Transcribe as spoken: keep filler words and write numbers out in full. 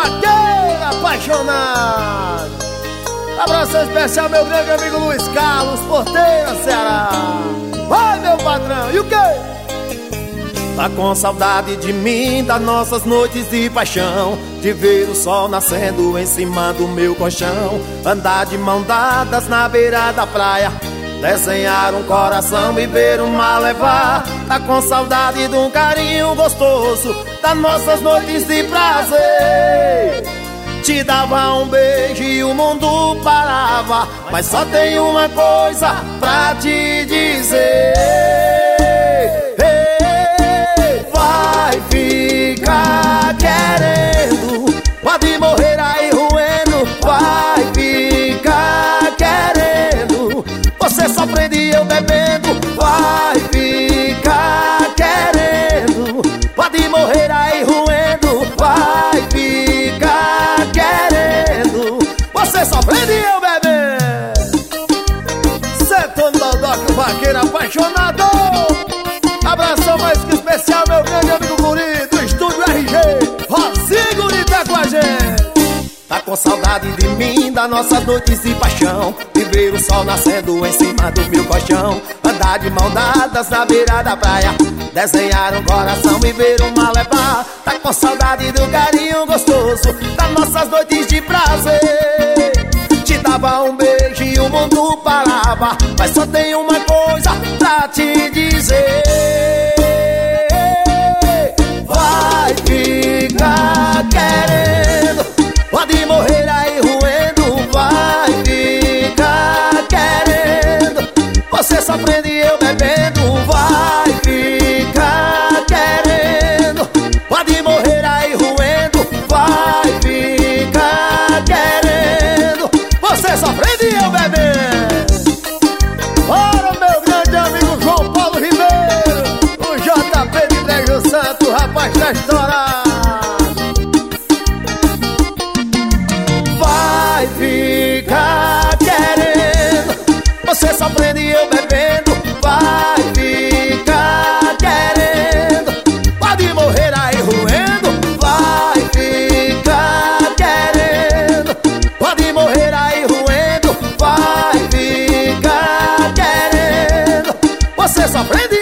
vaqueiro apaixonado. Abraço especial, meu grande amigo Luiz Carlos, Porteira, Ceará. Vai, meu patrão, e o quê? Tá com saudade de mim, das nossas noites de paixão, de ver o sol nascendo em cima do meu colchão, andar de mão dadas na beira da praia, desenhar um coração e ver o mar levar. Tá com saudade de um carinho gostoso, das nossas noites de prazer. Te dava um beijo e o mundo parava, mas só tem uma coisa pra te dizer: vai ficar querendo, pode morrer aí roendo. Vai ficar querendo, você sofrendo e eu bebendo. Vai ficar querendo, pode morrer aí roendo. Vai ficar querendo, você sofrendo e eu bebendo. Setando Baldock, o vaqueiro apaixonado. Abração mais que especial, meu grande amigo Guri, do Estúdio R G. Rocinho Guri tá com a gente. Tá com saudade de mim, das nossas noites de paixão, de ver o sol nascendo em cima do meu colchão, andar de mão dadas na beira da praia, desenhar um coração e ver o mar levar. Tá com saudade do carinho gostoso, das nossas noites de prazer. Te dava um beijo e o mundo parava, mas só tem uma coisa pra te dizer: vai ficar querendo, pode morrer aí roendo. Vai ficar querendo, você sofrendo e eu bebendo. Vai ficar querendo, pode morrer aí roendo. Vai ficar querendo, você sofrendo e eu bebendo. Ora, meu grande amigo João Paulo Ribeiro, o J P de Brejo Santo, o rapaz tá estourado. Vai ficar querendo, você sofrendo e eu bebendo. Vai ficar querendo, pode morrer aí roendo. Vai ficar querendo, pode morrer aí roendo. Vai ficar querendo, você sofrendo